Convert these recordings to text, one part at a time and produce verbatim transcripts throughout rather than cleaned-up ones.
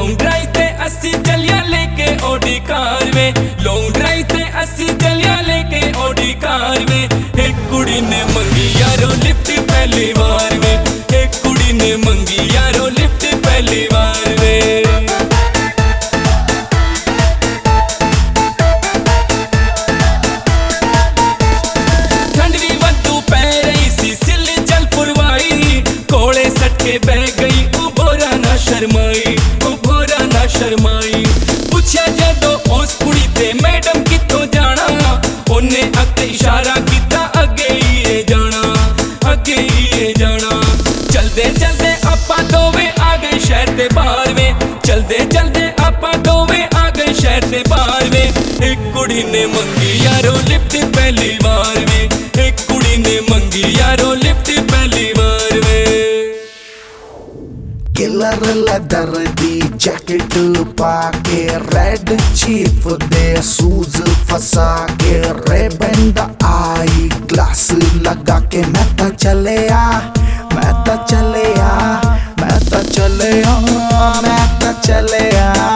Long drive ते अस्सी चलिया लेके ओडी कार वे, लॉन्ग ड्राइव ते अस्सी चलिया लेके ओडी कार वे। एक कुड़ी ने मंगी यारो लिफ्ट पहली बार वे, एक कुड़ी ने मंगी यारो लिफ्ट पहली बार वे। के बह गई उभोरा ना शर्माई, उभोरा ना शर्माई। पूछा जदों उस कुड़ी ते मैडम कित्थों जाना, उन्ने अगे इशारा किता अगे ही जाना, अगे ही जाना। चलदे चलदे आपां दोवें आ गए शहर दे बाहर वे, चलदे चलदे आपां दोवें आ गए शहर दे बाहर वे। एक कुड़ी ने मंगी यारो लिफ्ट पहली बार वे, एक कुड़ी ने मंगी यारो लिफ्ट पहली बार वे। किलर लेदर दी जैकेट पाके, रेड चीफ दे शूज फसा के, रेबन दा आई ग्लास लगा के मैं ता चले आ, मैं ता चले आ, मैं ता चले आ, मैं ता चले आ।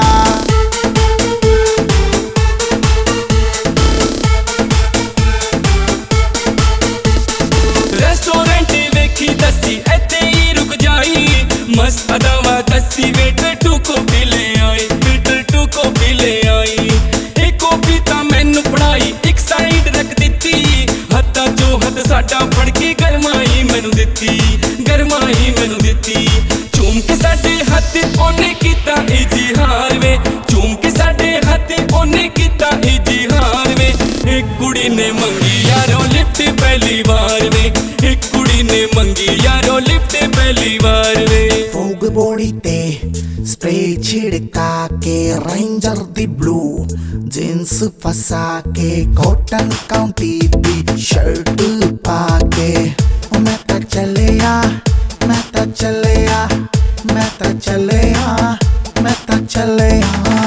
रेस्टोरेंट वेखी दसी इत्थे ही रुक जाई, मस्त अदावा दसी वेटर टू कॉफी ले आई, वेटर टू कॉफी ले आई। एक कॉफी ता मैनू फड़ाई एक साइड रख दिती, हत्था जो हथ साडा फड़ के गरमाई मैनू दिती, गरमाई मैनू दिती। चूम के साडे हथ ओने कीता इजहार वे, चूम के साडे हथ ओने कीता इजहार वे। एक कुड़ी ने मंगी यारो लिफ्ट पहली बार वे, एक कुड़ी ने मंगी यारो लिफ्ट पहली बार वे। फोग बॉडी ते स्प्रे छिड़का के, रेंजर दी ब्लू जींस फसा के, कॉटन काउंटी दी शर्ट पाके, मैं ता चले आ, मैं ता चले आ, मैं ता चले आ, मैं ता चले आ।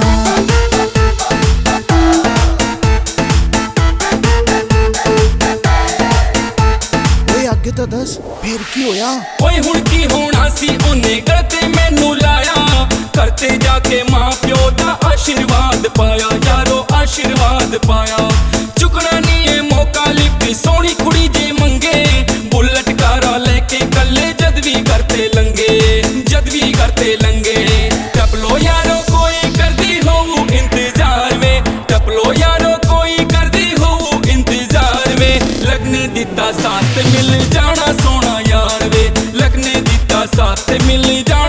अगे तो दस फिर की होया, ओए हुण की होना सी ओने गलते मैनू लाया, करते जाके मां प्यो दा आशीर्वाद पाया यारो आशीर्वाद पाया। चुकना नहीं है मौका लिफ्ट सोहनी कुड़ी जे मंगे, बुलेट कारा लेके कल्ले जद भी करते लंगे, जद भी करते लंगे। टपलो यारो कोई करदी हो इंतजार वे, टपलो यारो कोई करदी हो इंतजार वे। लगने दिता साथ मिल जाना सोना यार वे, लगने दिता साथ मिल जाना।